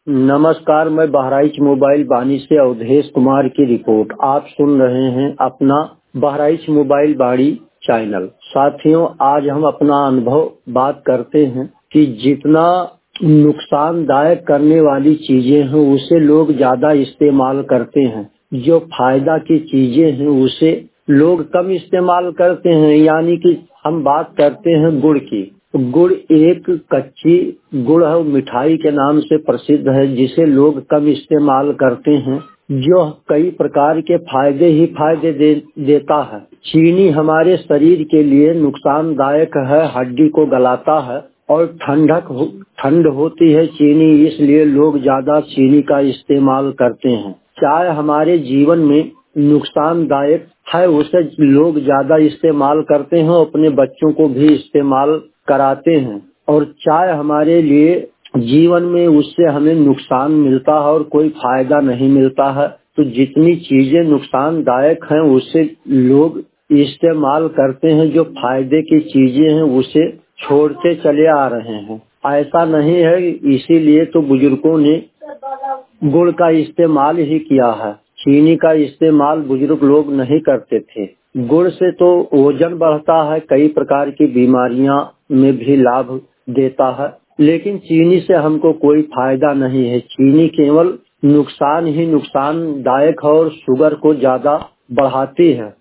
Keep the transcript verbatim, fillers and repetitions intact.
नमस्कार, मैं बहराइच मोबाइल बानी से अवधेश कुमार की रिपोर्ट आप सुन रहे हैं अपना बहराइच मोबाइल बाड़ी चैनल। साथियों, आज हम अपना अनुभव बात करते हैं कि जितना नुकसानदायक करने वाली चीजें हैं उसे लोग ज्यादा इस्तेमाल करते हैं, जो फायदा की चीजें हैं उसे लोग कम इस्तेमाल करते हैं। यानी कि हम बात करते हैं गुड़ की। गुड़ एक कच्ची गुड़ है, मिठाई के नाम से प्रसिद्ध है, जिसे लोग कम इस्तेमाल करते हैं, जो कई प्रकार के फायदे ही फायदे दे, देता है। चीनी हमारे शरीर के लिए नुकसानदायक है, हड्डी को गलाता है और ठंडक हो, ठंड होती है चीनी, इसलिए लोग ज्यादा चीनी का इस्तेमाल करते हैं। चाय हमारे जीवन में नुकसानदायक है, उसे लोग ज्यादा इस्तेमाल करते हैं, अपने बच्चों को भी इस्तेमाल कराते हैं। और चाय हमारे लिए जीवन में उससे हमें नुकसान मिलता है और कोई फायदा नहीं मिलता है। तो जितनी चीजें नुकसानदायक हैं उसे लोग इस्तेमाल करते हैं, जो फायदे की चीजें हैं उसे छोड़ते चले आ रहे हैं। ऐसा नहीं है, इसीलिए तो बुजुर्गों ने गुड़ का इस्तेमाल ही किया है। चीनी का इस्तेमाल बुजुर्ग लोग नहीं करते थे। गुड़ से तो वजन बढ़ता है, कई प्रकार की बीमारियां में भी लाभ देता है, लेकिन चीनी से हमको कोई फायदा नहीं है। चीनी केवल नुकसान ही नुकसानदायक है और शुगर को ज्यादा बढ़ाती है।